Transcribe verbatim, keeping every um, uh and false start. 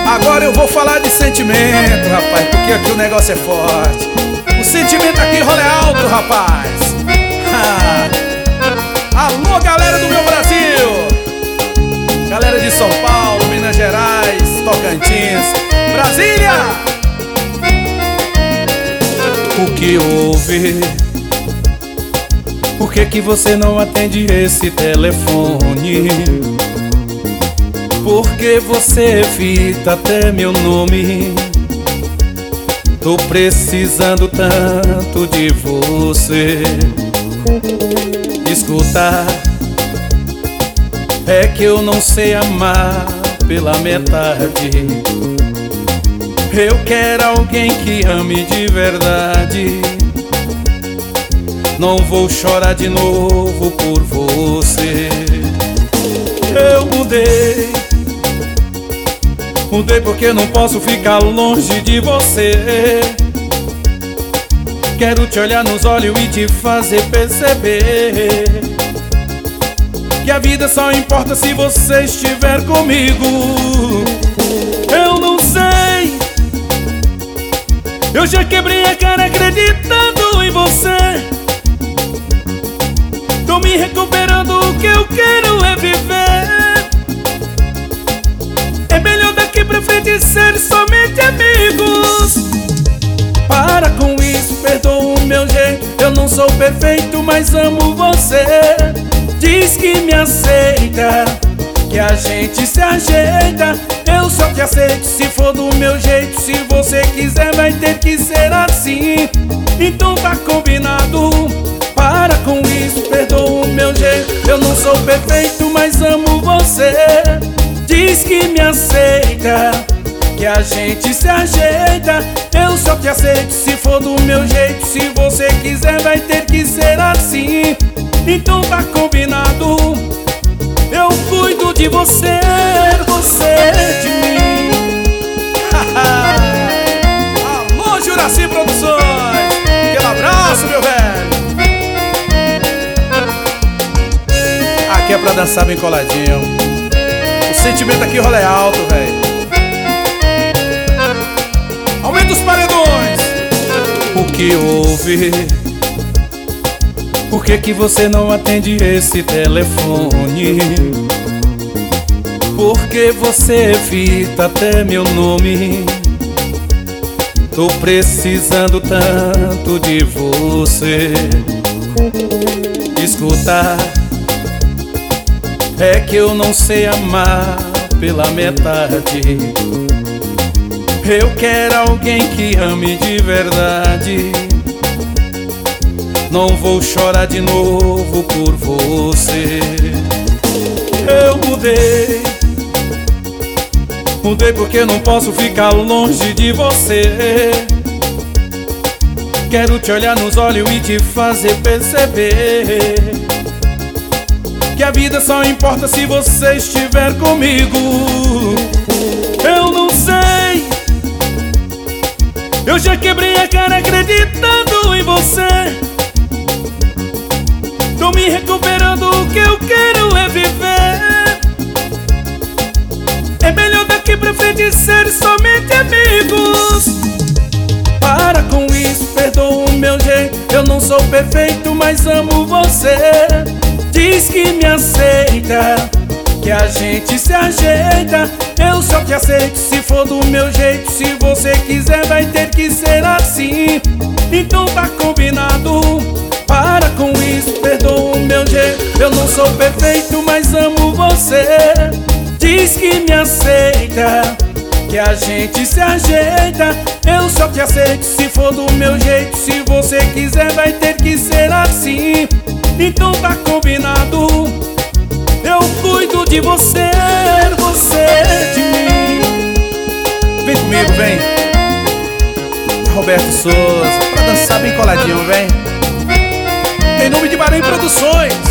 Agora eu vou falar de sentimento, rapaz, porque aqui o negócio é forte. O sentimento aqui rola é alto, rapaz. Ah. Alô, galera do meu Brasil, galera de São Paulo, Minas Gerais, Tocantins, Brasília. O que houve? Por que que você não atende esse telefone? Por que você evita até meu nome? Tô precisando tanto de você. Escuta, é que eu não sei amar pela metade. Eu quero alguém que ame de verdade. Não vou chorar de novo por você. Eu mudei, mudei porque não posso ficar longe de você. Quero te olhar nos olhos e te fazer perceber que a vida só importa se você estiver comigo. Eu não sei, eu já quebrei a cara acreditando em você. Tô me recuperando, o que eu quero é viver. É melhor daqui pra frente ser somente amigos. Para com isso, perdoa o meu jeito. Eu não sou perfeito, mas amo você. Diz que me aceita, que a gente se ajeita. Eu só te aceito se for do meu jeito. Se você quiser vai ter que ser assim. Então tá combinado. Para com isso, perdoa o meu jeito. Eu não sou perfeito, mas amo você. Diz que me aceita, que a gente se ajeita. Eu só te aceito se for do meu jeito. Se você quiser vai ter que ser assim. Então tá combinado. Eu cuido de você, você de mim. Alô, Juraci Produções, aquele abraço, meu velho. Aqui é pra dançar bem coladinho. O sentimento aqui rola é alto, velho. Aumenta os paredões. O que houve? Por que que você não atende esse telefone? Por que você evita até meu nome? Tô precisando tanto de você. Escuta, é que eu não sei amar pela metade. Eu quero alguém que ame de verdade. Não vou chorar de novo por você. Eu mudei, mudei porque não posso ficar longe de você. Quero te olhar nos olhos e te fazer perceber que a vida só importa se você estiver comigo. Eu não sei, eu já quebrei a cara acreditando em você. Tô me recuperando, o que eu quero é viver. É melhor daqui pra frente ser somente amigos. Para com isso, perdoa o meu jeito. Eu não sou perfeito, mas amo você. Diz que me aceita, que a gente se ajeita. Eu só te aceito se for do meu jeito. Se você quiser vai ter que ser assim. Então tá combinado. Para com isso, perdoa o meu jeito. Eu não sou perfeito, mas amo você. Diz que me aceita, que a gente se ajeita. Eu só te aceito se for do meu jeito. Se você quiser vai ter que ser assim. Então tá combinado. Eu cuido de você, você de mim. Vem comigo, vem. Roberto Souza, pra dançar bem coladinho, vem. Em nome de Maranhão Produções.